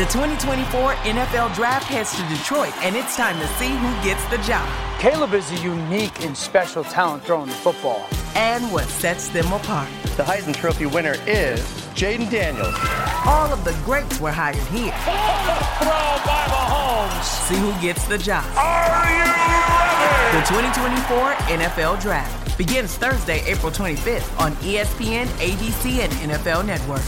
The 2024 NFL Draft heads to Detroit, and it's time to see who gets the job. Caleb is a unique and special talent throwing the football. And what sets them apart. The Heisman Trophy winner is Jaden Daniels. All of the greats were hired here. Throw by Mahomes. See who gets the job. Are you ready? The 2024 NFL Draft begins Thursday, April 25th on ESPN, ABC, and NFL Network.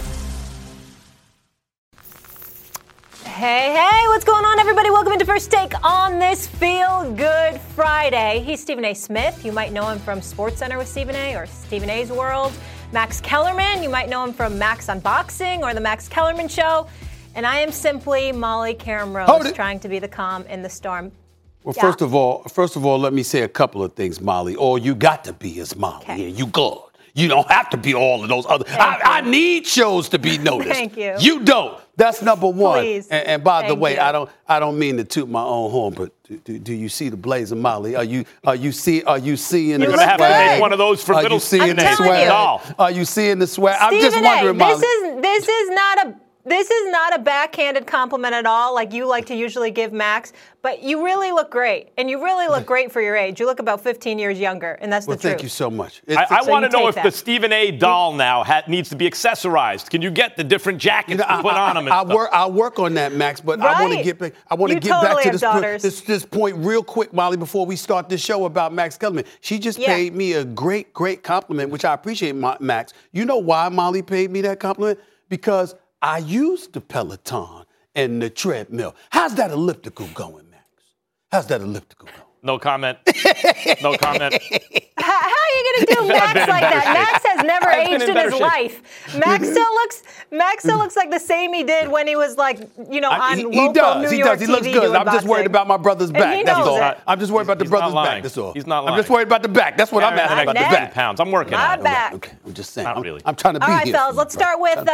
Hey, what's going on, everybody? Welcome into First Take on this Feel Good Friday. He's Stephen A. Smith. You might know him from SportsCenter with Stephen A. or Stephen A.'s World. Max Kellerman. You might know him from Max Unboxing or The Max Kellerman Show. And I am simply Molly Karam Rose, trying to be the calm in the storm. Well, first of all, let me say a couple of things, Molly. All you got to be is Molly. Okay. Yeah, you good. You don't have to be all of those other. I need shows to be noticed. Thank you. You don't. That's number one. Please. And by the way, you. I don't mean to toot my own horn, but do you see the blazer, Molly? Are you seeing You're the going swag? to have to make one of those for little seeing the swag? Are you seeing the swag? I'm just Stephen A., wondering, Molly. This is not a backhanded compliment at all, like you like to usually give Max, but you really look great, and you really look great for your age. You look about 15 years younger, and that's the truth. Thank you so much. I want to know if that. the Stephen A. doll now needs to be accessorized. Can you get the different jackets to put on him? I'll work on that, Max, but I want to get back. I want to get back to this point real quick, Molly, before we start this show about Max Kellerman. She just paid me a great compliment, which I appreciate, Max. You know why Molly paid me that compliment? Because I use the Peloton and the treadmill. How's that elliptical going, Max? How's that elliptical going? No comment. No comment. How are you going to do Max like that? Max has never aged in his life. Max still looks like the same he did when he was like, on he local does. New York He TV looks good. doing I'm just worried boxing. about my brother's back. he That's knows all. it. I'm just worried about the brother's lying. back. That's all. He's not lying. I'm just worried about the back. That's what I'm asking about. The Not back. pounds. I'm working My on it. back. Okay, I'm just saying. Not really. I'm trying to be All right, here. fellas, let's start with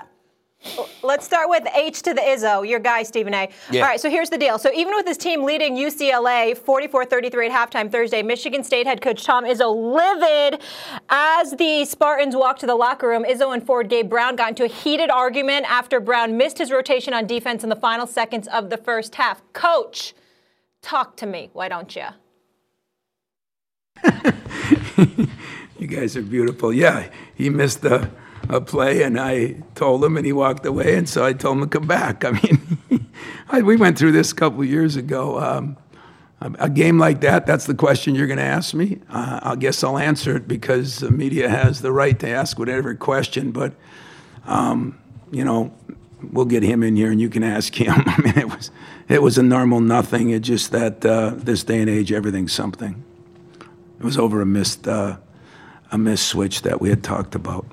H to the Izzo, your guy, Stephen A. Yeah. All right, so here's the deal. So even with his team leading UCLA 44-33 at halftime Thursday, Michigan State head coach Tom Izzo livid as the Spartans walked to the locker room. Izzo and forward Gabe Brown got into a heated argument after Brown missed his rotation on defense in the final seconds of the first half. Coach, talk to me, why don't you? You guys are beautiful. Yeah, he missed a play, and I told him, and he walked away, and so I told him to come back. I mean, we went through this a couple of years ago. A game like that, that's the question you're going to ask me. I guess I'll answer it because the media has the right to ask whatever question, but, we'll get him in here, and you can ask him. I mean, it was a normal nothing. It's just that this day and age, everything's something. It was over a missed switch that we had talked about.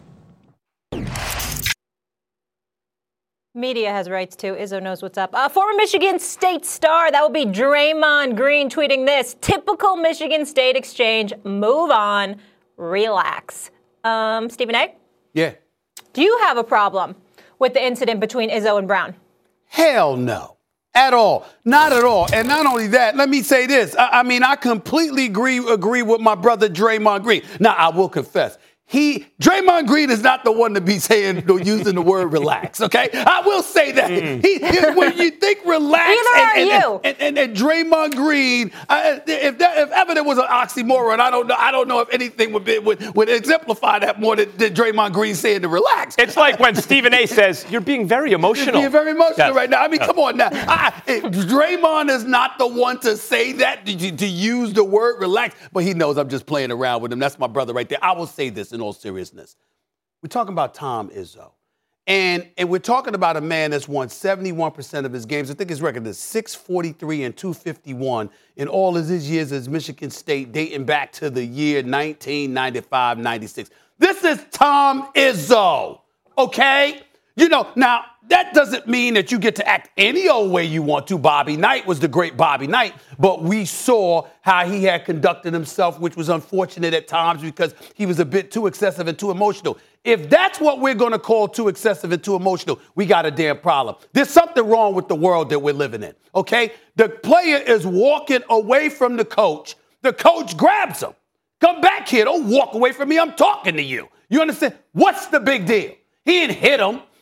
Media has rights too. Izzo knows what's up. Former Michigan State star, that would be Draymond Green, tweeting this: typical Michigan State exchange. Move on. Relax. Stephen A.? Yeah. Do you have a problem with the incident between Izzo and Brown? Hell no. At all. Not at all. And not only that, let me say this. I completely agree with my brother Draymond Green. Now, I will confess, Draymond Green is not the one to be using the word relax, okay? I will say that. When you think relax and Draymond Green, if ever there was an oxymoron, I don't know if anything would exemplify that more than Draymond Green saying to relax. It's like when Stephen A. says, you're being very emotional. You're being very emotional right now. I mean, come on now. Draymond is not the one to say that, to use the word relax, but he knows I'm just playing around with him. That's my brother right there. I will say this in all seriousness. We're talking about Tom Izzo. And we're talking about a man that's won 71% of his games. I think his record is 643 and 251 in all of his years as Michigan State, dating back to the year 1995-96. This is Tom Izzo, okay? Now, that doesn't mean that you get to act any old way you want to. Bobby Knight was the great Bobby Knight, but we saw how he had conducted himself, which was unfortunate at times because he was a bit too excessive and too emotional. If that's what we're going to call too excessive and too emotional, we got a damn problem. There's something wrong with the world that we're living in, okay? The player is walking away from the coach. The coach grabs him. Come back here. Don't walk away from me. I'm talking to you. You understand? What's the big deal? He didn't hit him.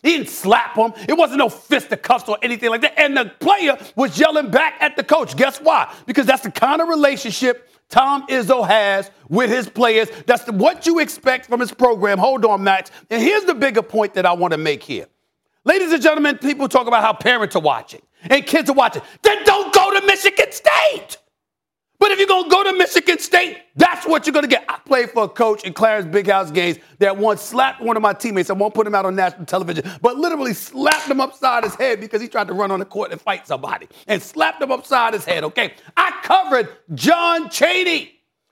He didn't slap him. It wasn't no fisticuffs or anything like that. And the player was yelling back at the coach. Guess why? Because that's the kind of relationship Tom Izzo has with his players. That's what you expect from his program. Hold on, Max. And here's the bigger point that I want to make here. Ladies and gentlemen, people talk about how parents are watching and kids are watching. Then don't go to Michigan State. But if you're going to go to Michigan State, that's what you're going to get. I played for a coach in Clarence Big House games that once slapped one of my teammates. I won't put him out on national television, but literally slapped him upside his head because he tried to run on the court and fight somebody. And slapped him upside his head, okay? I covered John Chaney.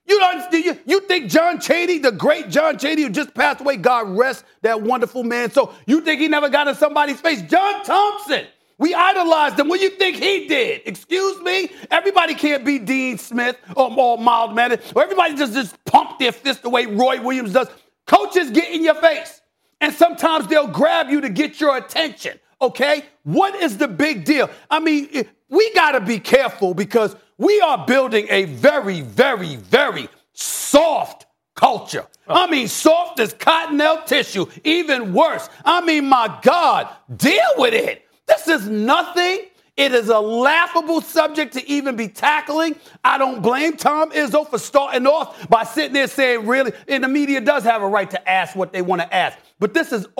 You think John Chaney, the great John Chaney who just passed away, God rest that wonderful man. So you think he never got in somebody's face? John Thompson. We idolized him. What do you think he did? Excuse me? Everybody can't be Dean Smith or mild-mannered, or everybody just pump their fist the way Roy Williams does. Coaches get in your face, and sometimes they'll grab you to get your attention, okay? What is the big deal? I mean, we got to be careful because we are building a very, very, very soft culture. I mean, soft as cottonelle tissue, even worse. I mean, my God, deal with it. This is nothing. It is a laughable subject to even be tackling. I don't blame Tom Izzo for starting off by sitting there saying, really, and the media does have a right to ask what they want to ask. But this is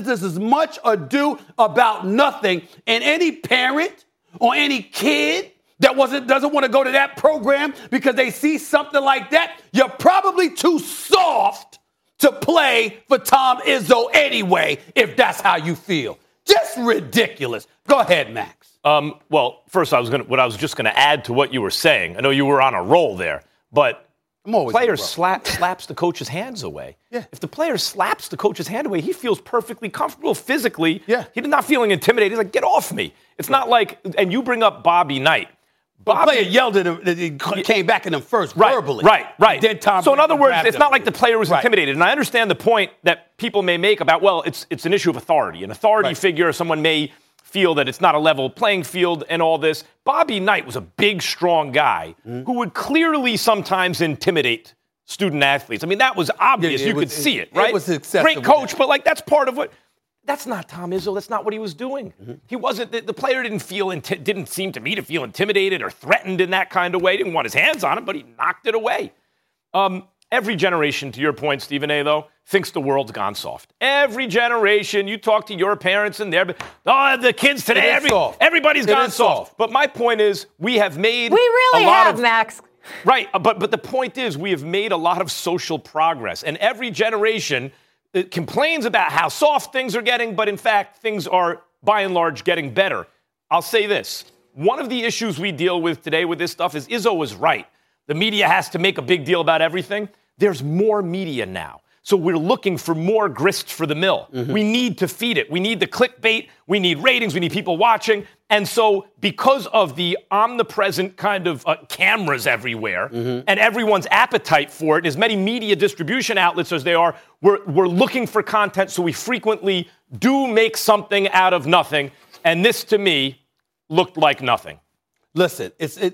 much ado about nothing. And any parent or any kid that doesn't want to go to that program because they see something like that, you're probably too soft to play for Tom Izzo anyway, if that's how you feel. Just ridiculous. Go ahead, Max. Well, first, I was just going to add to what you were saying. I know you were on a roll there, but player slaps the coach's hands away. Yeah. If the player slaps the coach's hand away, he feels perfectly comfortable physically. Yeah. He's not feeling intimidated. He's like, get off me. It's not like, and you bring up Bobby Knight. The player yelled at him, he came back at him first verbally. Right. Then Tom so in other words, it's him. not like the player was intimidated. And I understand the point that people may make about, well, it's an issue of authority. An authority figure, someone may feel that it's not a level playing field and all this. Bobby Knight was a big, strong guy who would clearly sometimes intimidate student athletes. I mean, that was obvious. You could see it, right? It was excessive. Great coach, but that's part of what. That's not Tom Izzo. That's not what he was doing. Mm-hmm. He wasn't. The player didn't seem to me to feel intimidated or threatened in that kind of way. Didn't want his hands on him, but he knocked it away. Every generation, to your point, Stephen A., though, thinks the world's gone soft. Every generation, you talk to your parents and the kids today, everybody's gone soft. But my point is, we have made Max. Right, but the point is, we have made a lot of social progress, and every generation complains about how soft things are getting, but in fact, things are, by and large, getting better. I'll say this. One of the issues we deal with today with this stuff is Izzo was right. The media has to make a big deal about everything. There's more media now. So we're looking for more grist for the mill. Mm-hmm. We need to feed it. We need the clickbait. We need ratings. We need people watching. And so because of the omnipresent kind of cameras everywhere and everyone's appetite for it, as many media distribution outlets as they are, we're looking for content. So we frequently do make something out of nothing. And this, to me, looked like nothing. Listen,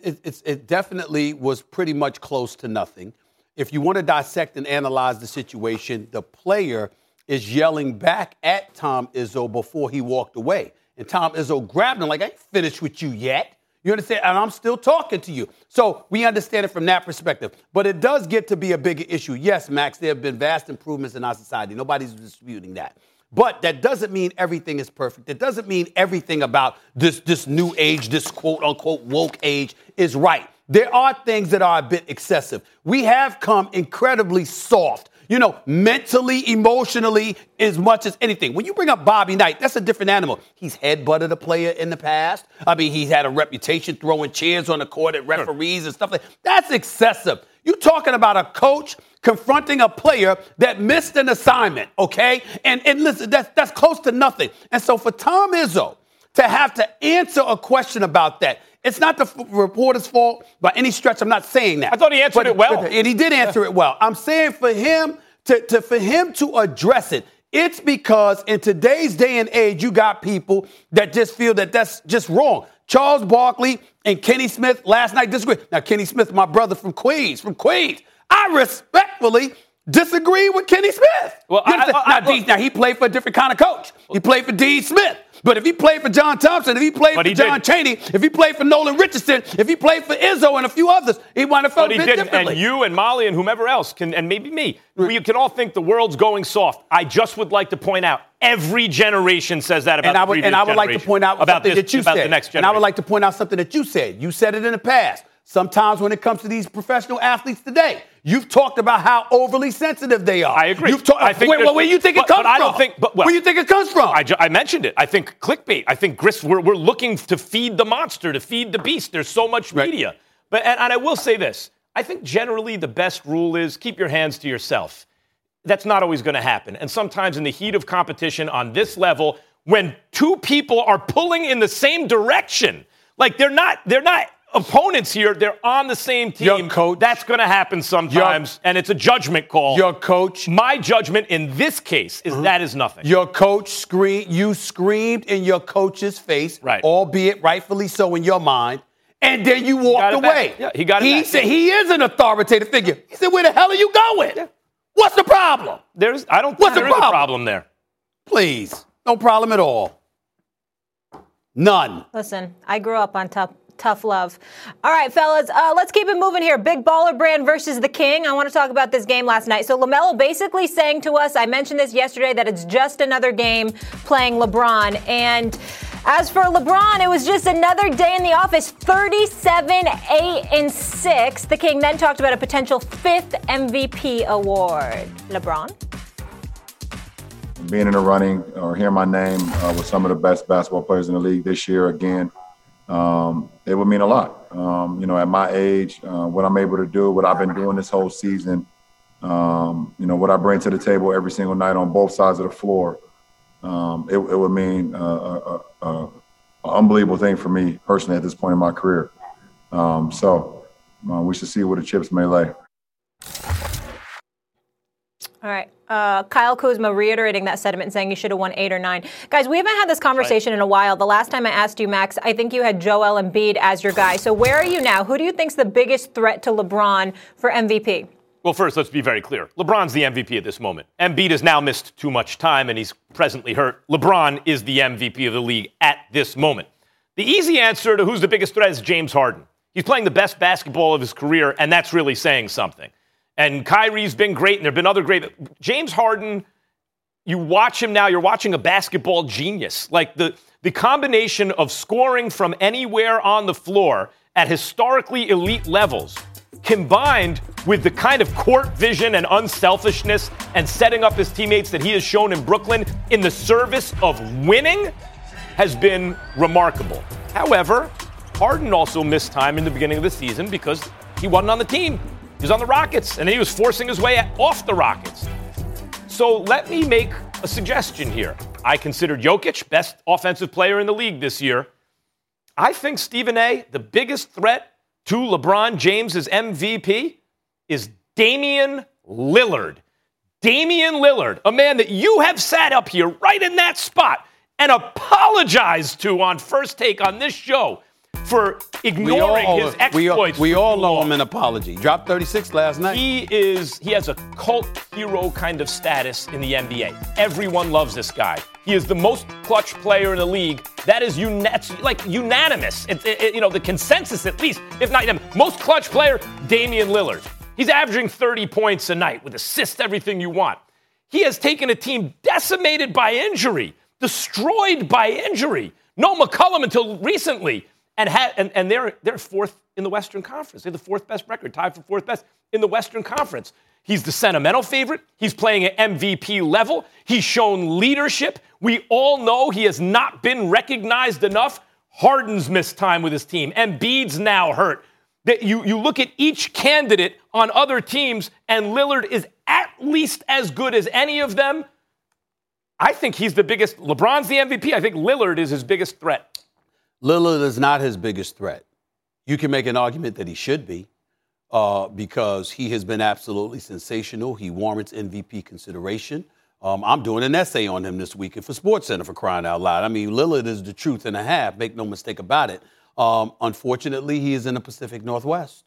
it definitely was pretty much close to nothing. If you want to dissect and analyze the situation, the player is yelling back at Tom Izzo before he walked away. And Tom Izzo grabbed him like, I ain't finished with you yet. You understand? And I'm still talking to you. So we understand it from that perspective. But it does get to be a bigger issue. Yes, Max, there have been vast improvements in our society. Nobody's disputing that. But that doesn't mean everything is perfect. It doesn't mean everything about this new age, this quote-unquote woke age is right. There are things that are a bit excessive. We have come incredibly soft, mentally, emotionally, as much as anything. When you bring up Bobby Knight, that's a different animal. He's headbutted a player in the past. I mean, he's had a reputation throwing chairs on the court at referees and stuff like that. That's excessive. You're talking about a coach confronting a player that missed an assignment, okay? And listen, that's close to nothing. And so for Tom Izzo to have to answer a question about that, it's not the reporter's fault by any stretch. I'm not saying that. I thought he answered it well. And he did answer it well. I'm saying for him to address it, it's because in today's day and age, you got people that just feel that that's just wrong. Charles Barkley and Kenny Smith last night disagreed. Now, Kenny Smith, my brother from Queens. I respectfully disagree with Kenny Smith. Well, now, he played for a different kind of coach. He played for Dean Smith. But if he played for John Thompson, if he played for John Chaney, if he played for Nolan Richardson, if he played for Izzo and a few others, he might have felt a bit differently. And you and Molly and whomever else, and maybe me, we can all think the world's going soft. I just would like to point out, every generation says that about the previous generation. And I would like to point out something that you said. The next generation. And I would like to point out something that you said. You said it in the past. Sometimes when it comes to these professional athletes today, you've talked about how overly sensitive they are. I agree. Where do you think it comes from? I don't think. Where do you think it comes from? I mentioned it. I think clickbait. I think we're looking to feed the monster, to feed the beast. There's so much media. Right. But and I will say this. I think generally the best rule is keep your hands to yourself. That's not always going to happen. And sometimes in the heat of competition on this level, when two people are pulling in the same direction, like they're not opponents here, they're on the same team. Your coach, that's going to happen sometimes, and it's a judgment call. Your coach. My judgment in this case is that is nothing. Your coach you screamed in your coach's face, right, albeit rightfully so in your mind, and then you walked away. Yeah, he got it back. He said he is an authoritative figure. He said, where the hell are you going? Yeah. What's the problem? I don't think there is a problem there. Please. No problem at all. None. Listen, I grew up on tough love. All right, fellas, let's keep it moving here. Big Baller Brand versus the King. I want to talk about this game last night. So LaMelo basically saying to us, I mentioned this yesterday, that it's just another game playing LeBron. And as for LeBron, it was just another day in the office, 37-8-6. The King then talked about a potential 5th MVP award. LeBron? Being in the running or hearing my name with some of the best basketball players in the league this year again, it would mean a lot. At my age, what I'm able to do, what I've been doing this whole season, what I bring to the table every single night on both sides of the floor, it would mean an unbelievable thing for me personally at this point in my career. We should see where the chips may lay. All right. Kyle Kuzma reiterating that sentiment, saying you should have won 8 or 9. Guys, we haven't had this conversation in a while. The last time I asked you, Max, I think you had Joel Embiid as your guy. So where are you now? Who do you think's the biggest threat to LeBron for MVP? Well, first, let's be very clear. LeBron's the MVP at this moment. Embiid has now missed too much time, and he's presently hurt. LeBron is the MVP of the league at this moment. The easy answer to who's the biggest threat is James Harden. He's playing the best basketball of his career, and that's really saying something. And Kyrie's been great, and there have been other great. James Harden, you watch him now, you're watching a basketball genius. Like the combination of scoring from anywhere on the floor at historically elite levels, combined with the kind of court vision and unselfishness and setting up his teammates that he has shown in Brooklyn in the service of winning, has been remarkable. However, Harden also missed time in the beginning of the season because he wasn't on the team. He was on the Rockets, and he was forcing his way off the Rockets. So let me make a suggestion here. I considered Jokic best offensive player in the league this year. I think, Stephen A., the biggest threat to LeBron James's MVP is Damian Lillard. Damian Lillard, a man that you have sat up here right in that spot and apologized to on First Take on this show for ignoring his exploits. We all owe him an apology. Dropped 36 last night. He has a cult hero kind of status in the NBA. Everyone loves this guy. He is the most clutch player in the league. That is unanimous. The consensus, at least, if not him. Most clutch player, Damian Lillard. He's averaging 30 points a night with assists, everything you want. He has taken a team decimated by injury, destroyed by injury. No McCollum until recently. And they're fourth in the Western Conference. They're the fourth best record, tied for fourth best in the Western Conference. He's the sentimental favorite. He's playing at MVP level. He's shown leadership. We all know he has not been recognized enough. Harden's missed time with his team. Embiid's now hurt. You look at each candidate on other teams, and Lillard is at least as good as any of them. I think he's the biggest. LeBron's the MVP. I think Lillard is his biggest threat. Lillard is not his biggest threat. You can make an argument that he should be because he has been absolutely sensational. He warrants MVP consideration. I'm doing an essay on him this weekend for SportsCenter, for crying out loud. I mean, Lillard is the truth and a half. Make no mistake about it. Unfortunately, he is in the Pacific Northwest.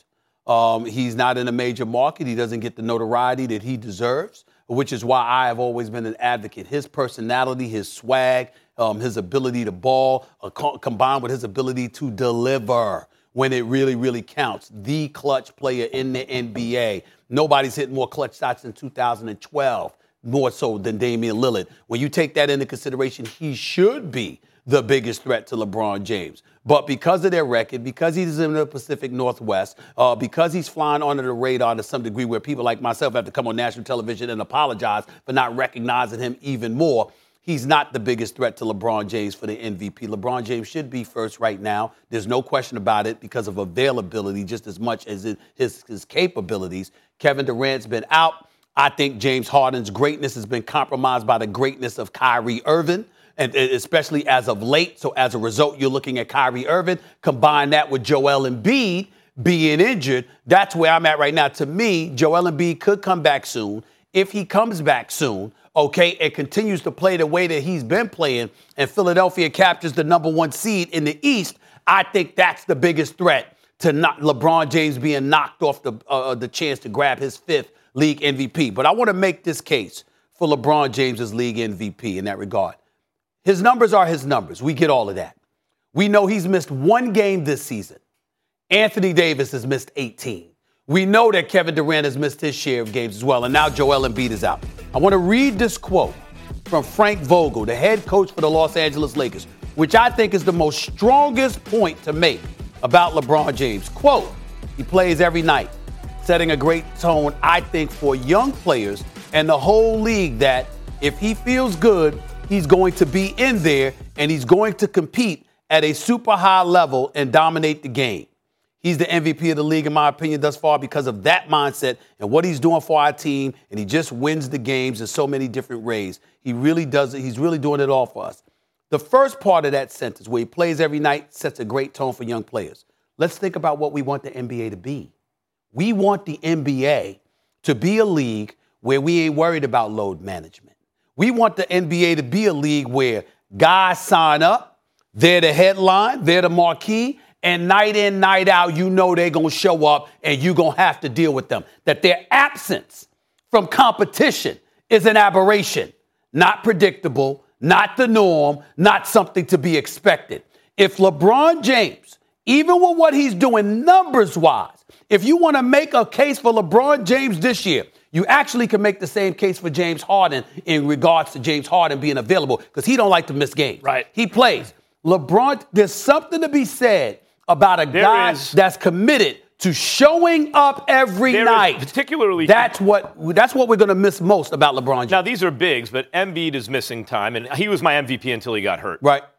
He's not in a major market. He doesn't get the notoriety that he deserves, which is why I have always been an advocate. His personality, his swag, his ability to ball, combined with his ability to deliver when it really, really counts. The clutch player in the NBA. Nobody's hit more clutch shots in 2012, more so than Damian Lillard. When you take that into consideration, he should be the biggest threat to LeBron James. But because of their record, because he's in the Pacific Northwest, because he's flying under the radar to some degree where people like myself have to come on national television and apologize for not recognizing him even more, he's not the biggest threat to LeBron James for the MVP. LeBron James should be first right now. There's no question about it because of availability just as much as his capabilities. Kevin Durant's been out. I think James Harden's greatness has been compromised by the greatness of Kyrie Irving, and especially as of late. So as a result, you're looking at Kyrie Irving. Combine that with Joel Embiid being injured. That's where I'm at right now. To me, Joel Embiid could come back soon. If he comes back soon, okay, and continues to play the way that he's been playing, and Philadelphia captures the number 1 seed in the East, I think that's the biggest threat to not LeBron James being knocked off the chance to grab his 5th league MVP. But I want to make this case for LeBron James's league MVP in that regard. His numbers are his numbers. We get all of that. We know he's missed 1 game this season. Anthony Davis has missed 18. We know that Kevin Durant has missed his share of games as well, and now Joel Embiid is out. I want to read this quote from Frank Vogel, the head coach for the Los Angeles Lakers, which I think is the most strongest point to make about LeBron James. Quote, he plays every night, setting a great tone, I think, for young players and the whole league that if he feels good, he's going to be in there and he's going to compete at a super high level and dominate the game. He's the MVP of the league, in my opinion, thus far because of that mindset and what he's doing for our team, and he just wins the games in so many different ways. He really does it. He's really doing it all for us. The first part of that sentence, where he plays every night, sets a great tone for young players. Let's think about what we want the NBA to be. We want the NBA to be a league where we ain't worried about load management. We want the NBA to be a league where guys sign up, they're the headline, they're the marquee, and night in, night out, you know they're going to show up and you're going to have to deal with them. That their absence from competition is an aberration, not predictable, not the norm, not something to be expected. If LeBron James, even with what he's doing numbers-wise, if you want to make a case for LeBron James this year, you actually can make the same case for James Harden in regards to James Harden being available because he don't like to miss games. Right. He plays. LeBron, there's something to be said about a guy that's committed to showing up every night. Particularly, that's what we're going to miss most about LeBron James. Now, these are bigs, but Embiid is missing time, and he was my MVP until he got hurt. Right.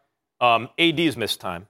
AD has missed time.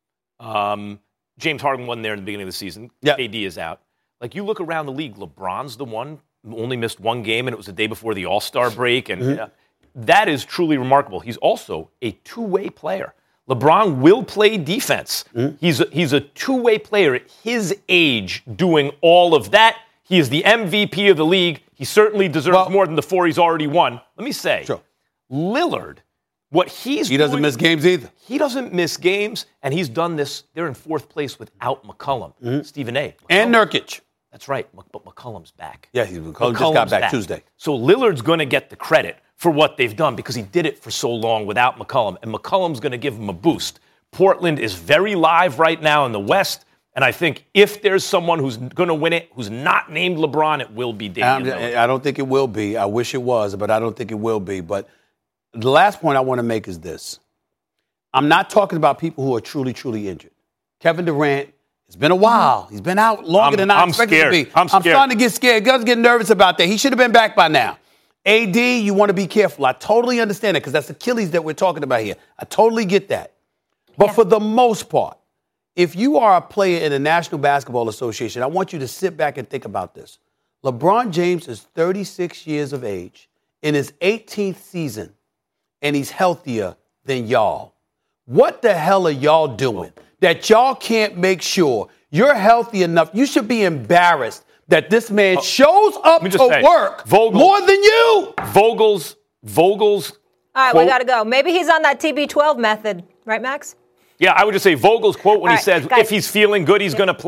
James Harden wasn't there in the beginning of the season. Yep. AD is out. Like, you look around the league, LeBron's the one who only missed 1 game, and it was the day before the All-Star break, and that is truly remarkable. He's also a two-way player. LeBron will play defense. He's a two-way player at his age doing all of that. He is the MVP of the league. He certainly deserves more than the 4 he's already won. Let me say, Lillard, what he's He doesn't miss games either. He doesn't miss games, and he's done this. They're in 4th place without McCollum. Stephen A. And Nurkic. That's right, but McCollum's back. Yeah, McCollum just got back Tuesday. So Lillard's going to get the credit for what they've done because he did it for so long without McCollum, and McCollum's going to give him a boost. Portland is very live right now in the West, and I think if there's someone who's going to win it who's not named LeBron, it will be Damian Lillard. I don't think it will be. I wish it was, but I don't think it will be. But the last point I want to make is this. I'm not talking about people who are truly, truly injured. Kevin Durant, it's been a while. He's been out longer than I expected him to be. I'm scared. I'm starting to get scared. Guys get nervous about that. He should have been back by now. AD, you want to be careful. I totally understand it because that's Achilles that we're talking about here. I totally get that. But for the most part, if you are a player in the National Basketball Association, I want you to sit back and think about this. LeBron James is 36 years of age in his 18th season, and he's healthier than y'all. What the hell are y'all doing that y'all can't make sure you're healthy enough? You should be embarrassed that this man shows up to work more than you. Vogel's. All right, we got to go. Maybe he's on that TB12 method. Right, Max? Yeah, I would just say Vogel's quote when he says if he's feeling good, he's going to play.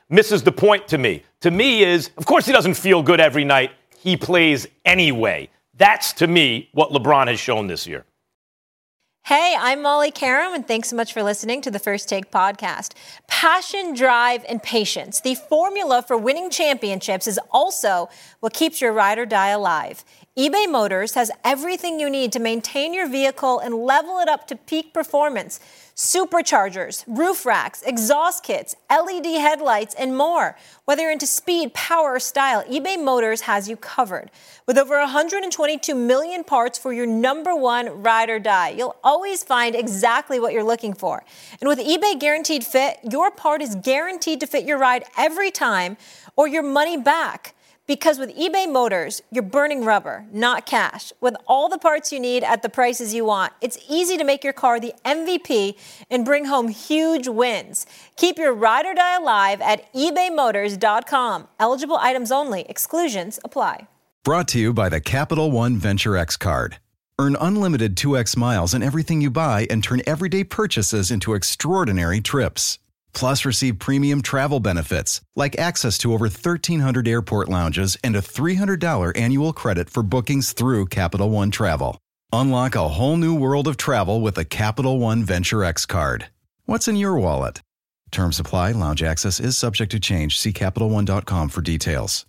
misses the point to me. To me is, of course he doesn't feel good every night. He plays anyway. That's, to me, what LeBron has shown this year. Hey, I'm Molly Karam, and thanks so much for listening to the First Take podcast. Passion, drive, and patience. The formula for winning championships is also what keeps your ride or die alive. eBay Motors has everything you need to maintain your vehicle and level it up to peak performance. Superchargers, roof racks, exhaust kits, LED headlights, and more. Whether you're into speed, power, or style, eBay Motors has you covered. With over 122 million parts for your number one ride or die, you'll always find exactly what you're looking for. And with eBay Guaranteed Fit, your part is guaranteed to fit your ride every time or your money back. Because with eBay Motors, you're burning rubber, not cash. With all the parts you need at the prices you want, it's easy to make your car the MVP and bring home huge wins. Keep your ride or die alive at ebaymotors.com. Eligible items only. Exclusions apply. Brought to you by the Capital One Venture X card. Earn unlimited 2x miles on everything you buy and turn everyday purchases into extraordinary trips. Plus, receive premium travel benefits like access to over 1,300 airport lounges and a $300 annual credit for bookings through Capital One Travel. Unlock a whole new world of travel with a Capital One Venture X card. What's in your wallet? Terms apply. Lounge access is subject to change. See CapitalOne.com for details.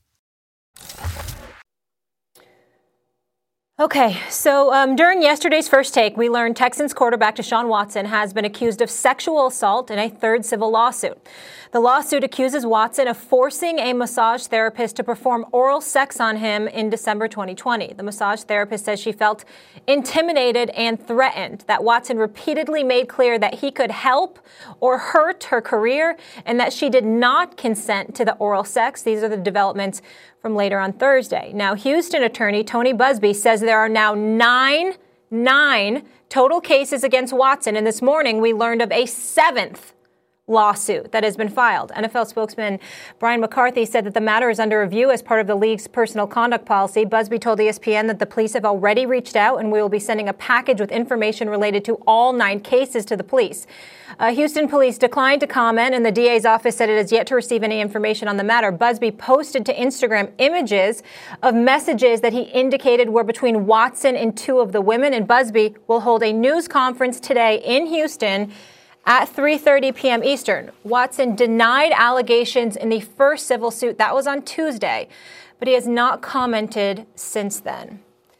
Okay, so during yesterday's First Take, we learned Texans quarterback Deshaun Watson has been accused of sexual assault in a third civil lawsuit. The lawsuit accuses Watson of forcing a massage therapist to perform oral sex on him in December 2020. The massage therapist says she felt intimidated and threatened, that Watson repeatedly made clear that he could help or hurt her career, and that she did not consent to the oral sex. These are the developments from later on Thursday. Now, Houston attorney Tony Busby says there are now nine total cases against Watson, and this morning we learned of a seventh lawsuit that has been filed. NFL spokesman Brian McCarthy said that the matter is under review as part of the league's personal conduct policy. Busby told ESPN that the police have already reached out, and we will be sending a package with information related to all 9 cases to the police. Houston police declined to comment, and the DA's office said it has yet to receive any information on the matter. Busby posted to Instagram images of messages that he indicated were between Watson and 2 of the women, and Busby will hold a news conference today in Houston at 3:30 p.m. Eastern. Watson denied allegations in the first civil suit. That was on Tuesday, but he has not commented since then.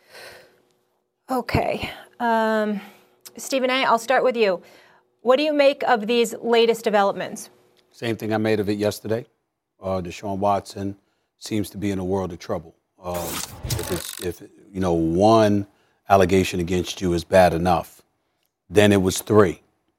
Okay. Stephen A., I'll start with you. What do you make of these latest developments? Same thing I made of it yesterday. Deshaun Watson seems to be in a world of trouble. If one allegation against you is bad enough, then it was 3.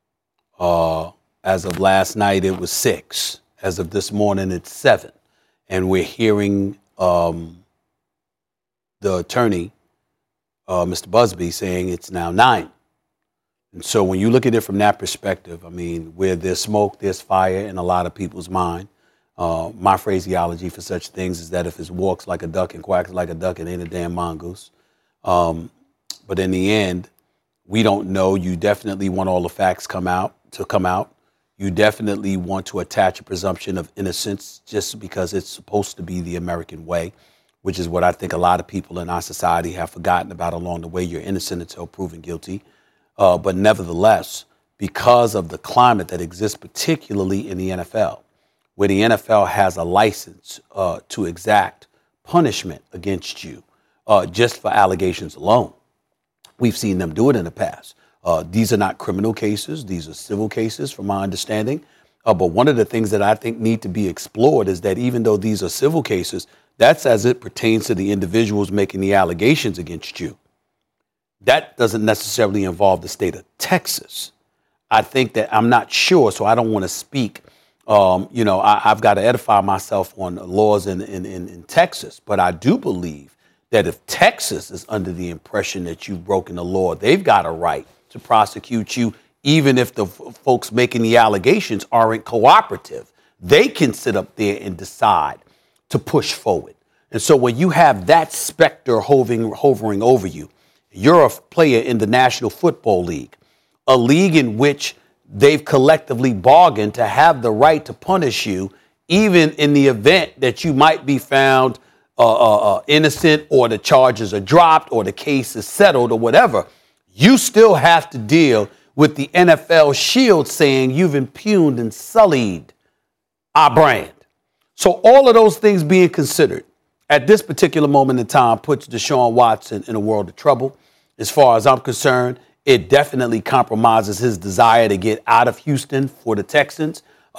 As of last night, it was 6. As of this morning, it's 7. And we're hearing the attorney, Mr. Busby, saying it's now 9. And so when you look at it from that perspective, I mean, where there's smoke, there's fire in a lot of people's mind. My phraseology for such things is that if it walks like a duck and quacks like a duck, it ain't a damn mongoose. But in the end, we don't know. You definitely want all the facts to come out. You definitely want to attach a presumption of innocence just because it's supposed to be the American way, which is what I think a lot of people in our society have forgotten about along the way. You're innocent until proven guilty. But nevertheless, because of the climate that exists, particularly in the NFL, where the NFL has a license to exact punishment against you just for allegations alone. We've seen them do it in the past. These are not criminal cases. These are civil cases, from my understanding. But one of the things that I think need to be explored is that even though these are civil cases, that's as it pertains to the individuals making the allegations against you. That doesn't necessarily involve the state of Texas. I think that I'm not sure, so I don't want to speak. I've got to edify myself on laws in Texas, but I do believe that if Texas is under the impression that you've broken the law, they've got a right to prosecute you, even if the folks making the allegations aren't cooperative. They can sit up there and decide to push forward. And so when you have that specter hovering over you, you're a player in the National Football League, a league in which they've collectively bargained to have the right to punish you even in the event that you might be found innocent or the charges are dropped or the case is settled or whatever, you still have to deal with the NFL shield saying you've impugned and sullied our brand. So all of those things being considered, at this particular moment in time, puts Deshaun Watson in a world of trouble. As far as I'm concerned, it definitely compromises his desire to get out of Houston for the Texans.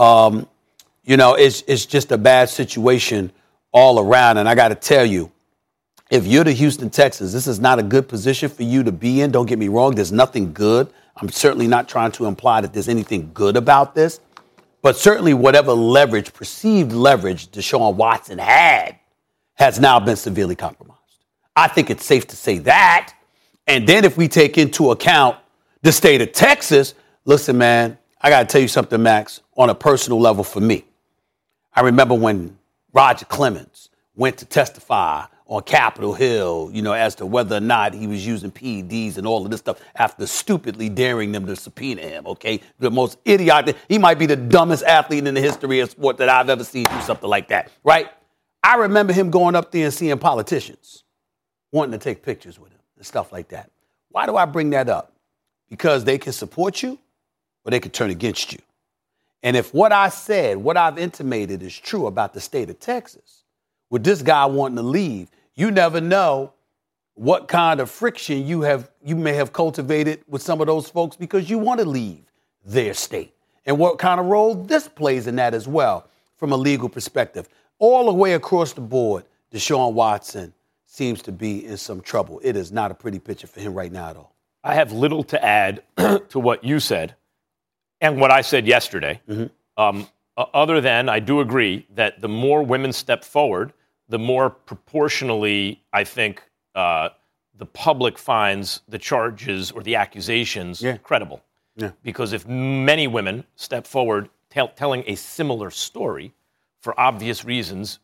It's just a bad situation all around. And I got to tell you, if you're the Houston Texans, this is not a good position for you to be in. Don't get me wrong. There's nothing good. I'm certainly not trying to imply that there's anything good about this. But certainly whatever leverage, perceived leverage Deshaun Watson had has now been severely compromised. I think it's safe to say that. And then if we take into account the state of Texas, listen, man, I got to tell you something, Max, on a personal level for me. I remember when Roger Clemens went to testify on Capitol Hill, as to whether or not he was using PEDs and all of this stuff after stupidly daring them to subpoena him, okay? The most idiotic. He might be the dumbest athlete in the history of sport that I've ever seen do something like that, right? I remember him going up there and seeing politicians wanting to take pictures with him and stuff like that. Why do I bring that up? Because they can support you or they can turn against you. And if what I said, what I've intimated is true about the state of Texas, with this guy wanting to leave, you never know what kind of friction you may have cultivated with some of those folks because you want to leave their state, and what kind of role this plays in that as well from a legal perspective. All the way across the board, Deshaun Watson seems to be in some trouble. It is not a pretty picture for him right now at all. I have little to add to what you said and what I said yesterday. Mm-hmm. Other than I do agree that the more women step forward, the more proportionally, I think, the public finds the charges or the accusations credible. Yeah. Because if many women step forward telling a similar story, for obvious reasons,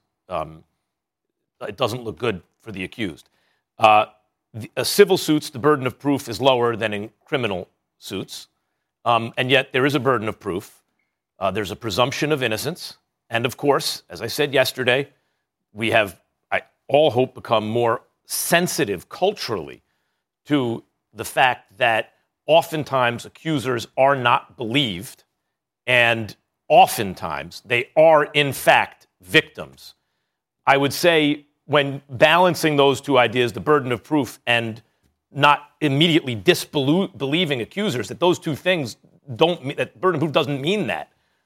it doesn't look good for the accused. Civil suits, the burden of proof is lower than in criminal suits, and yet there is a burden of proof. There's a presumption of innocence. And of course, as I said yesterday, we have, I all hope, become more sensitive culturally to the fact that oftentimes accusers are not believed, and oftentimes they are, in fact, victims. I would say when balancing those two ideas, the burden of proof and not immediately disbelieving accusers, that those two things that burden of proof doesn't mean that.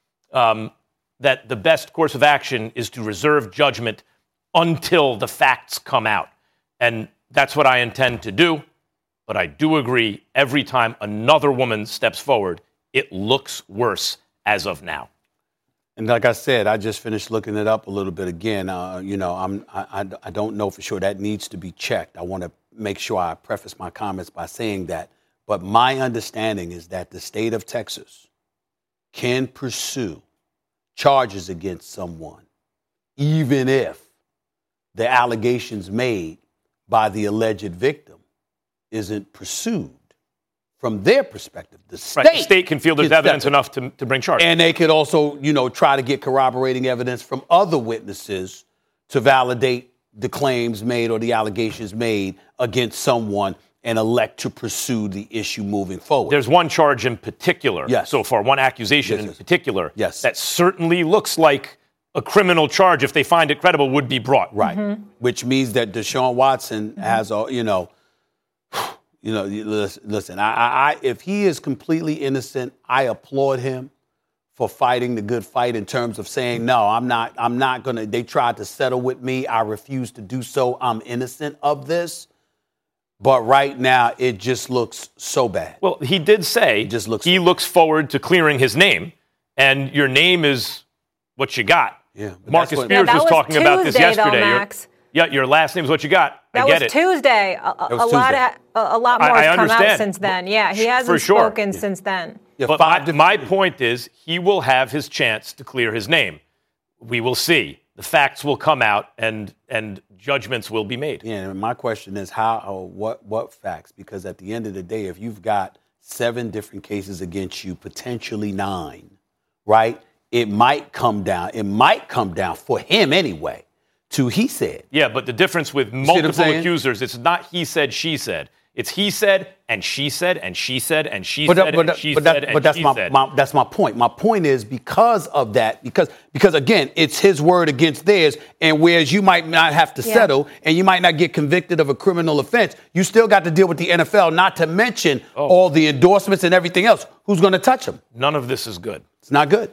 That the best course of action is to reserve judgment until the facts come out. And that's what I intend to do. But I do agree, every time another woman steps forward, it looks worse as of now. And like I said, I just finished looking it up a little bit again. I don't know for sure. That needs to be checked. I want to make sure I preface my comments by saying that. But my understanding is that the state of Texas can pursue charges against someone, even if the allegations made by the alleged victim isn't pursued from their perspective. The state can feel there's evidence enough to bring charges. And they could also, try to get corroborating evidence from other witnesses to validate the claims made or the allegations made against someone and elect to pursue the issue moving forward. There's one charge in particular so far, one accusation in particular that certainly looks like a criminal charge, if they find it credible, would be brought. Right. Mm-hmm. Which means that Deshaun Watson has, listen, I if he is completely innocent, I applaud him for fighting the good fight in terms of saying, no, I'm not going to, they tried to settle with me. I refuse to do so. I'm innocent of this. But right now, it just looks so bad. Well, he did say he looks forward to clearing his name, and your name is what you got. Yeah, Marcus Spears was talking about this yesterday. Though, Max. Your last name is what you got. That was Tuesday. A lot more has come out since then. Yeah, he hasn't spoken since then. Yeah, but my point is, he will have his chance to clear his name. We will see. The facts will come out, and judgments will be made. Yeah, and my question is what facts? Because at the end of the day, if you've got 7 different cases against you, potentially 9, right? it might come down for him anyway to he said. Yeah, but the difference with multiple accusers, it's not he said, she said. It's he said, and she said, and she said, and she said, and she said, and she said. That's my point. My point is because of that, because again, it's his word against theirs, and whereas you might not have to settle and you might not get convicted of a criminal offense, you still got to deal with the NFL, not to mention all the endorsements and everything else. Who's going to touch them? None of this is good. It's not good.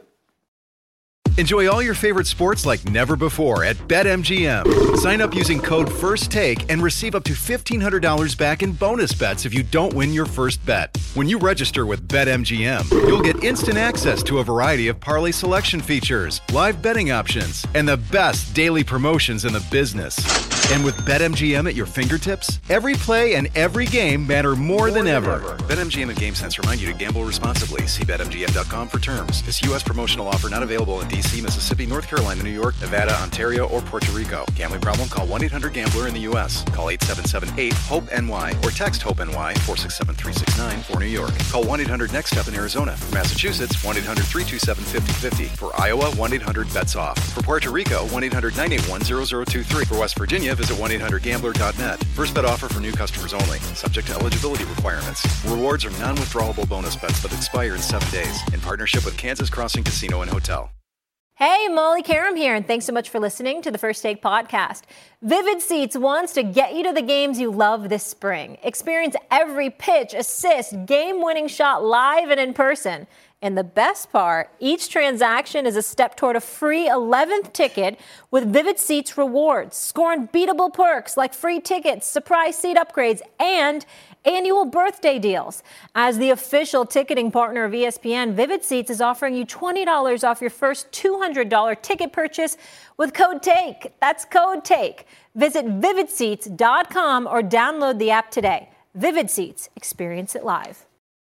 Enjoy all your favorite sports like never before at BetMGM. Sign up using code FIRSTTAKE and receive up to $1,500 back in bonus bets if you don't win your first bet. When you register with BetMGM, you'll get instant access to a variety of parlay selection features, live betting options, and the best daily promotions in the business. And with BetMGM at your fingertips, every play and every game matter more than ever. BetMGM and GameSense remind you to gamble responsibly. See BetMGM.com for terms. This U.S. promotional offer not available in D.C., Mississippi, North Carolina, New York, Nevada, Ontario, or Puerto Rico. Gambling problem? Call 1-800-GAMBLER in the U.S. Call 877-8-HOPE-NY or text HOPE-NY 467-369 for New York. Call 1-800-NEXT-STEP in Arizona. For Massachusetts, 1-800-327-5050. For Iowa, 1-800-BETS-OFF. For Puerto Rico, 1-800-981-0023. For West Virginia, visit 1-800-GAMBLER.net. First bet offer for new customers only. Subject to eligibility requirements. Rewards are non-withdrawable bonus bets that expire in 7 days. In partnership with Kansas Crossing Casino and Hotel. Hey, Molly Karam here, and thanks so much for listening to the First Take podcast. Vivid Seats wants to get you to the games you love this spring. Experience every pitch, assist, game-winning shot live and in person. And the best part, each transaction is a step toward a free 11th ticket with Vivid Seats rewards. Score unbeatable perks like free tickets, surprise seat upgrades, and annual birthday deals. As the official ticketing partner of ESPN, Vivid Seats is offering you $20 off your first $200 ticket purchase with code TAKE. That's code TAKE. Visit vividseats.com or download the app today. Vivid Seats. Experience it live.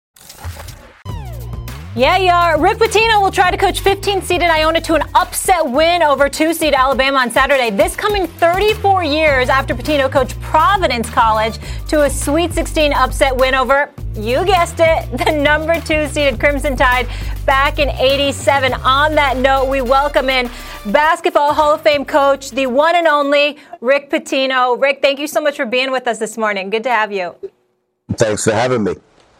Yeah. Rick Pitino will try to coach 15-seeded Iona to an upset win over 2-seed Alabama on Saturday. This coming 34 years after Pitino coached Providence College to a Sweet 16 upset win over, you guessed it, the number 2-seeded Crimson Tide back in '87. On that note, we welcome in Basketball Hall of Fame coach, the one and only Rick Pitino. Rick, thank you so much for being with us this morning. Good to have you. Thanks for having me.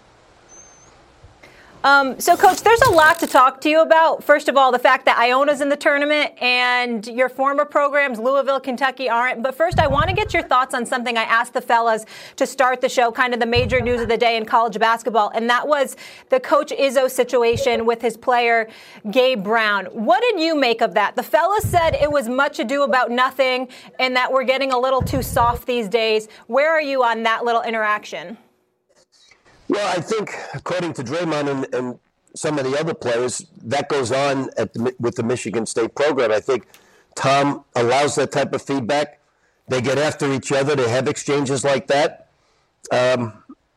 So, Coach, there's a lot to talk to you about. First of all, the fact that Iona's in the tournament and your former programs, Louisville, Kentucky, aren't. But first, I want to get your thoughts on something I asked the fellas to start the show, kind of the major news of the day in college basketball, and that was the Coach Izzo situation with his player, Gabe Brown. What did you make of that? The fellas said it was much ado about nothing and that we're getting a little too soft these days. Where are you on that little interaction? Well, I think, according to Draymond and some of the other players, that goes on with the Michigan State program. I think Tom allows that type of feedback. They get after each other. They have exchanges like that. They're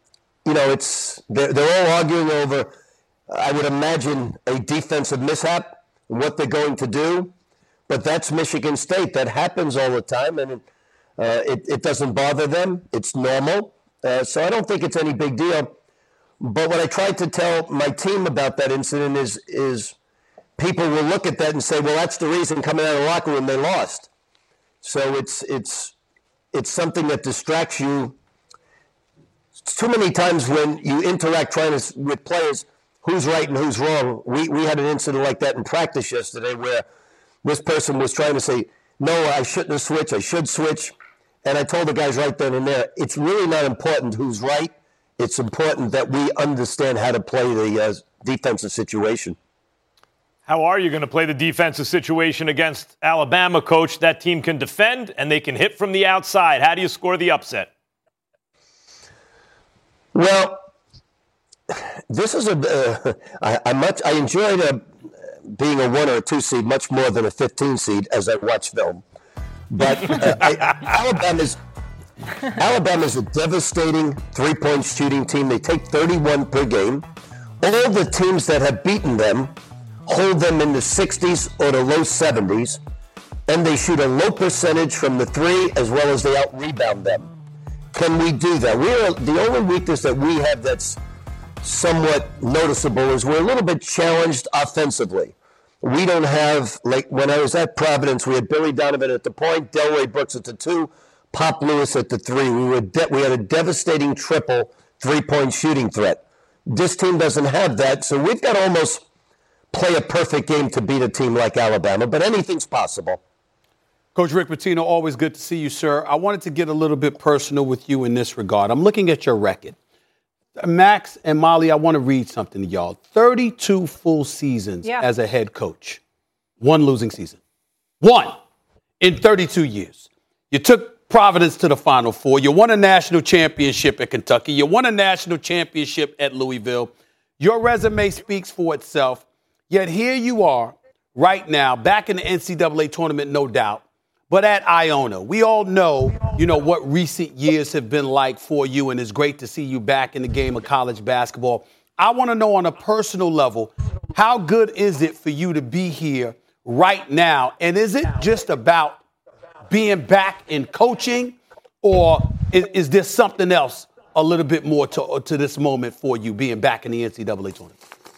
all arguing over, I would imagine, a defensive mishap, what they're going to do. But that's Michigan State. That happens all the time, and it doesn't bother them. It's normal. So I don't think it's any big deal. But what I tried to tell my team about that incident is people will look at that and say, well, that's the reason coming out of the locker room they lost. So it's something that distracts you. Too many times when you interact with players, who's right and who's wrong. We had an incident like that in practice yesterday where this person was trying to say, no, I shouldn't have switched, I should switch. And I told the guys right then and there, it's really not important who's right. It's important that we understand how to play the defensive situation. How are you going to play the defensive situation against Alabama, Coach? That team can defend and they can hit from the outside. How do you score the upset? Well, this is I enjoyed being a 1 or a 2 seed much more than a 15 seed as I watch film. But Alabama's a devastating three-point shooting team. They take 31 per game. All the teams that have beaten them hold them in the 60s or the low 70s, and they shoot a low percentage from the three as well as they out-rebound them. Can we do that? The only weakness that we have that's somewhat noticeable is we're a little bit challenged offensively. We don't have, like when I was at Providence, we had Billy Donovan at the point, Delray Brooks at the 2, Pop Lewis at the 3. We had a devastating triple three-point shooting threat. This team doesn't have that, so we've got to almost play a perfect game to beat a team like Alabama, but anything's possible. Coach Rick Pitino, always good to see you, sir. I wanted to get a little bit personal with you in this regard. I'm looking at your record. Max and Molly, I want to read something to y'all. 32 full seasons as a head coach. 1 losing season. 1 in 32 years. You took Providence to the Final Four. You won a national championship at Kentucky. You won a national championship at Louisville. Your resume speaks for itself. Yet here you are right now, back in the NCAA tournament, no doubt, but at Iona. We all know, what recent years have been like for you, and it's great to see you back in the game of college basketball. I want to know on a personal level, how good is it for you to be here right now? And is it just about being back in coaching, or is there something else a little bit more to this moment for you being back in the NCAA tournament?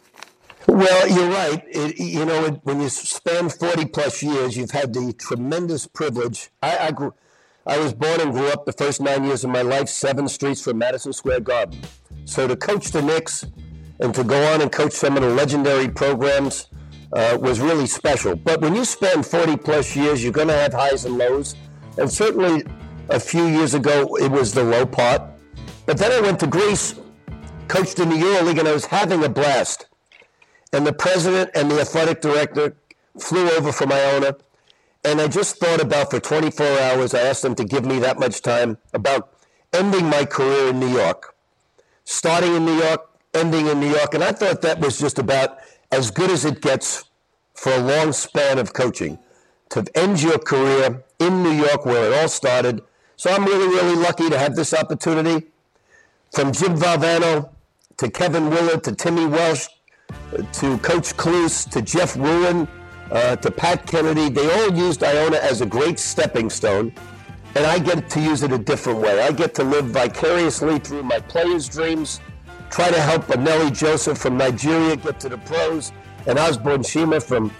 Well, you're right. When you span 40-plus years, you've had the tremendous privilege. I was born and grew up the first 9 years of my life, 7 streets from Madison Square Garden. So to coach the Knicks and to go on and coach some of the legendary programs was really special. But when you spend 40-plus years, you're going to have highs and lows. And certainly a few years ago, it was the low part. But then I went to Greece, coached in the EuroLeague, and I was having a blast. And the president and the athletic director flew over from Iona, and I just thought about, for 24 hours, I asked them to give me that much time, about ending my career in New York. Starting in New York, ending in New York, and I thought that was just about as good as it gets for a long span of coaching, to end your career in New York where it all started. So I'm really, really lucky to have this opportunity. From Jim Valvano to Kevin Willard to Timmy Welsh, to Coach Cluse, to Jeff Ruin, to Pat Kennedy, they all used Iona as a great stepping stone, and I get to use it a different way. I get to live vicariously through my players' dreams, try to help Nelly Joseph from Nigeria get to the pros, and Osborne Shima from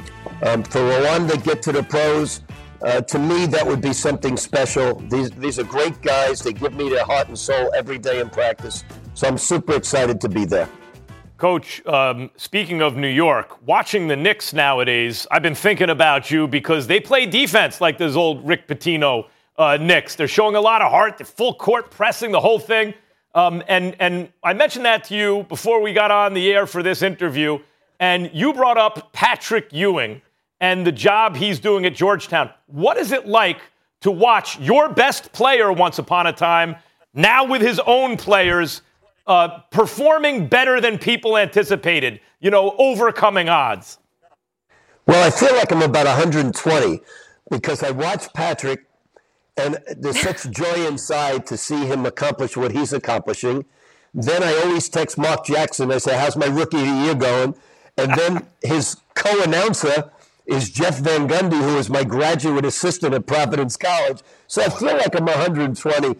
Rwanda get to the pros. To me, that would be something special. These are great guys. They give me their heart and soul every day in practice, so I'm super excited to be there. Coach, speaking of New York, watching the Knicks nowadays, I've been thinking about you because they play defense like those old Rick Pitino Knicks. They're showing a lot of heart. They're full court pressing, the whole thing. And I mentioned that to you before we got on the air for this interview, and you brought up Patrick Ewing and the job he's doing at Georgetown. What is it like to watch your best player once upon a time, now with his own players, performing better than people anticipated, overcoming odds? Well, I feel like I'm about 120 because I watch Patrick, and there's such joy inside to see him accomplish what he's accomplishing. Then I always text Mark Jackson. I say, how's my rookie of the year going? And then his co-announcer is Jeff Van Gundy, who is my graduate assistant at Providence College. So I feel like I'm 120.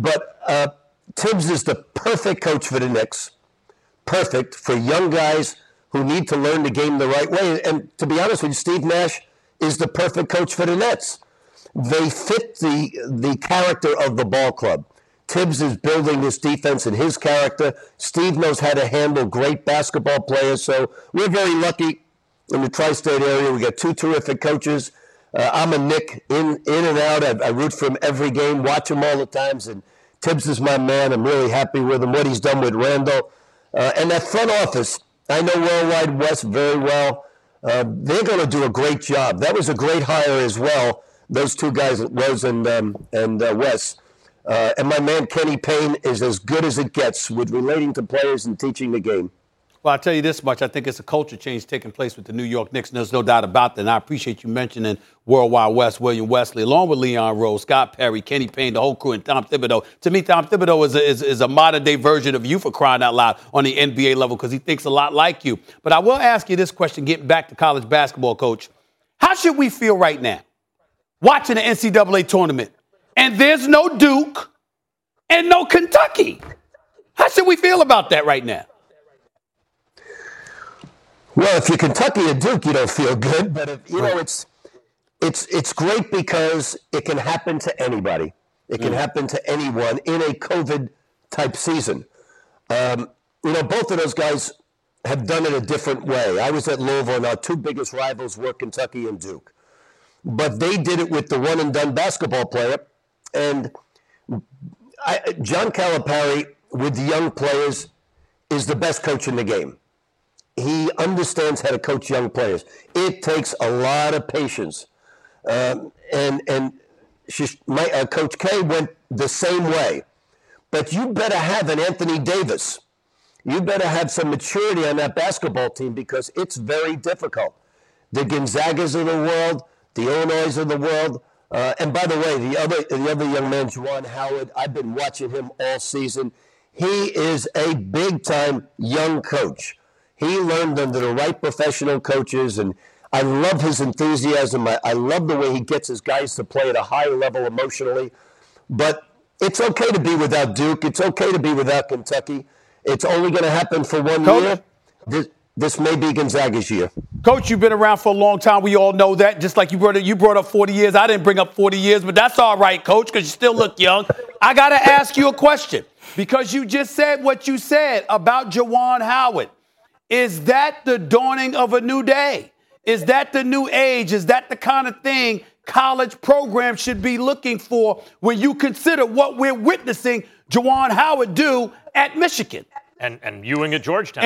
But Tibbs is the perfect coach for the Knicks. Perfect for young guys who need to learn the game the right way. And to be honest with you, Steve Nash is the perfect coach for the Nets. They fit the character of the ball club. Tibbs is building this defense in his character. Steve knows how to handle great basketball players. So we're very lucky in the tri-state area. We got 2 terrific coaches. I'm a Knick in and out. I root for him every game, watch him all the times. And Tibbs is my man. I'm really happy with him, what he's done with Randall. And that front office, I know Worldwide West very well. They're going to do a great job. That was a great hire as well, those 2 guys, Rose and Wes. And my man Kenny Payne is as good as it gets with relating to players and teaching the game. Well, I'll tell you this much. I think it's a culture change taking place with the New York Knicks, and there's no doubt about that. And I appreciate you mentioning Worldwide West, William Wesley, along with Leon Rose, Scott Perry, Kenny Payne, the whole crew, and Tom Thibodeau. To me, Tom Thibodeau is a modern-day version of you, for crying out loud, on the NBA level, because he thinks a lot like you. But I will ask you this question, getting back to college basketball, Coach. How should we feel right now watching the NCAA tournament, and there's no Duke and no Kentucky? How should we feel about that right now? Well, if you're Kentucky or Duke, you don't feel good. But if, you know, it's great because it can happen to anybody. It can happen to anyone in a COVID-type season. You know, both of those guys have done it a different way. I was at Louisville, and our two biggest rivals were Kentucky and Duke. But they did it with the one-and-done basketball player. And John Calipari, with the young players, is the best coach in the game. He understands how to coach young players. It takes a lot of patience. And Coach K went the same way. But you better have an Anthony Davis. You better have some maturity on that basketball team because it's very difficult. The Gonzagas of the world, the Illinois of the world. And by the way, the other young man, Juwan Howard, I've been watching him all season. He is a big-time young coach. He learned under the right professional coaches, and I love his enthusiasm. I love the way he gets his guys to play at a high level emotionally. But it's okay to be without Duke. It's okay to be without Kentucky. It's only going to happen for 1 year. This may be Gonzaga's year. Coach, you've been around for a long time. We all know that. Just like you brought up 40 years. I didn't bring up 40 years, but that's all right, Coach, because you still look young. I got to ask you a question because you just said what you said about Juwan Howard. Is that the dawning of a new day? Is that the new age? Is that the kind of thing college programs should be looking for when you consider what we're witnessing Juwan Howard do at Michigan? And Ewing at Georgetown.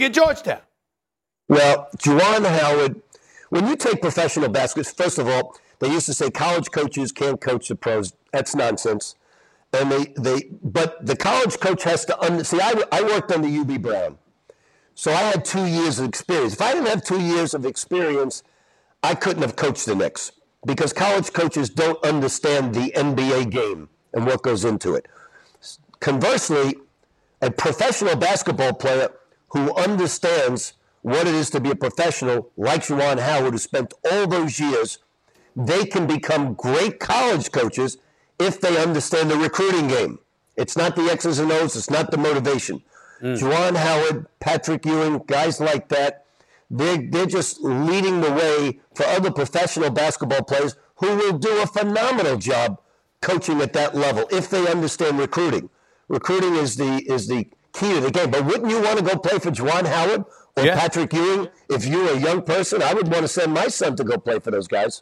Well, Juwan Howard, when you take professional basketball, first of all, they used to say college coaches can't coach the pros. That's nonsense. And but the college coach has to see. I worked under UB Brown, so I had 2 years of experience. If I didn't have 2 years of experience, I couldn't have coached the Knicks because college coaches don't understand the NBA game and what goes into it. Conversely, a professional basketball player who understands what it is to be a professional, like Juwan Howard, who spent all those years, they can become great college coaches if they understand the recruiting game. It's not the X's and O's. It's not the motivation. Juwan Howard, Patrick Ewing, guys like that, they're just leading the way for other professional basketball players who will do a phenomenal job coaching at that level if they understand recruiting. Recruiting is the key to the game. But wouldn't you want to go play for Juwan Howard or Patrick Ewing? If you were a young person, I would want to send my son to go play for those guys.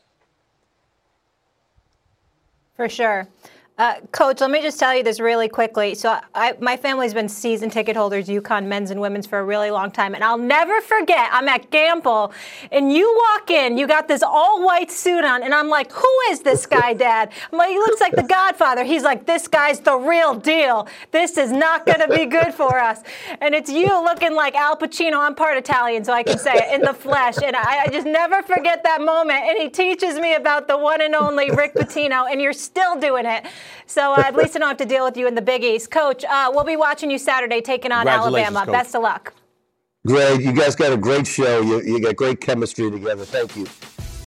For sure. Coach, let me just tell you this really quickly. So my family's been season ticket holders, UConn men's and women's, for a really long time. And I'll never forget, I'm at Gamble, and you walk in, you got this all-white suit on, and I'm like, who is this guy, Dad? I'm like, he looks like the Godfather. He's like, this guy's the real deal. This is not going to be good for us. And it's you looking like Al Pacino. I'm part Italian, so I can say it, in the flesh. And I just never forget that moment. And he teaches me about the one and only Rick Pitino, and you're still doing it. So at least I don't have to deal with you in the Big East. Coach, we'll be watching you Saturday taking on Alabama. Coach. Best of luck. Greg, you guys got a great show. You got great chemistry together. Thank you.